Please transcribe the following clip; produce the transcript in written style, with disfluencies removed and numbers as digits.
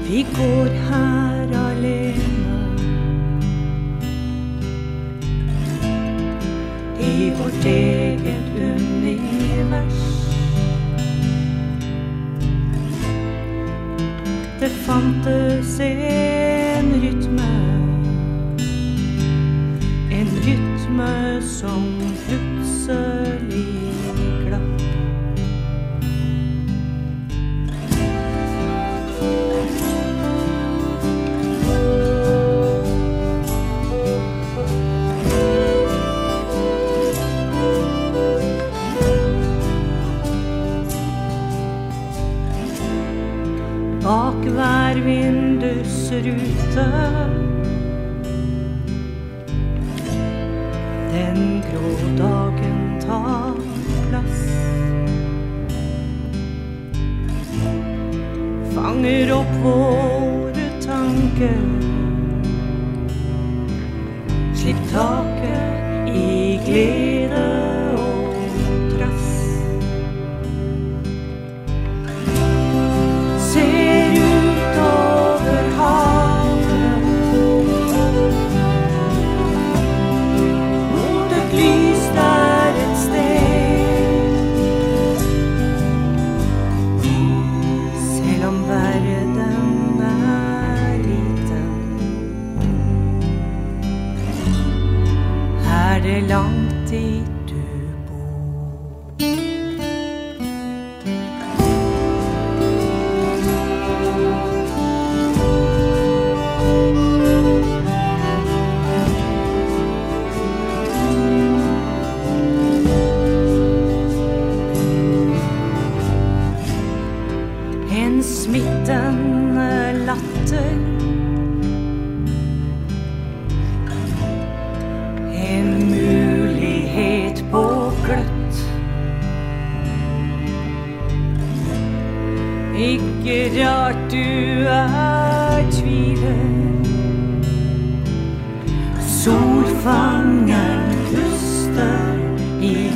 Vi går her alene I vårt eget univers. Det fantes en rytme som plutselig glapp. Bak hver vindusrute den grå dagen tar plass. Fanger opp våre tanker. Slipp taket I glede og trass. Ser ut over havet mot et lys der et sted. Selv om verden liten, det langt dit du bor. En smittende latter, en mulighet på gløtt. Ikke rart du tviler. Solfangeren puster I